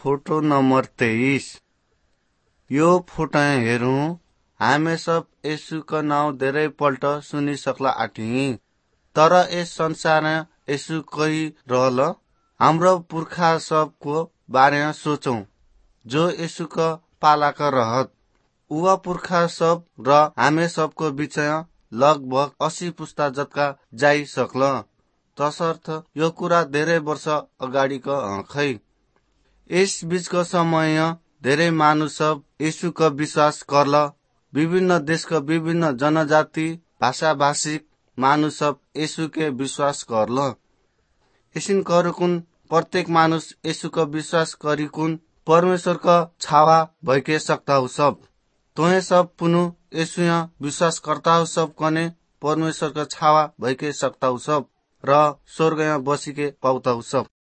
Photo number 23। यो photo हेरौं हामी सब यीशु का नाउँ धेरै पल्ट सुनिसक्ला आठी, तर यस संसार यीशु कही रहल। हाम्रो पुर्खा सबको बारेमा सोचौं जो यीशु का पालाका रहत। उवा पुर्खा सब र हामी सबको बीचमा लगभग 80 पुस्ता जत्का जाइ सक्ल। तसर्थ यो कुरा धेरै वर्ष अगाडिको खै। यस बीचको समय धेरै मानुस सब यीशुको विश्वास करल। विभिन्न देशका विभिन्न जनजाति भाषा भाषिक मानुस सब यीशुके विश्वास करल। यसिन करुकुन प्रत्येक मानुस यीशुको विश्वास करिकुन परमेश्वरको छावा भइके सक्ताउ सब। तोहे सब पुनु यीशुया विश्वास करताउ सब कने परमेश्वरको छावा भइके सक्ताउ सब र स्वर्गमा बसिके पाउताउ सब।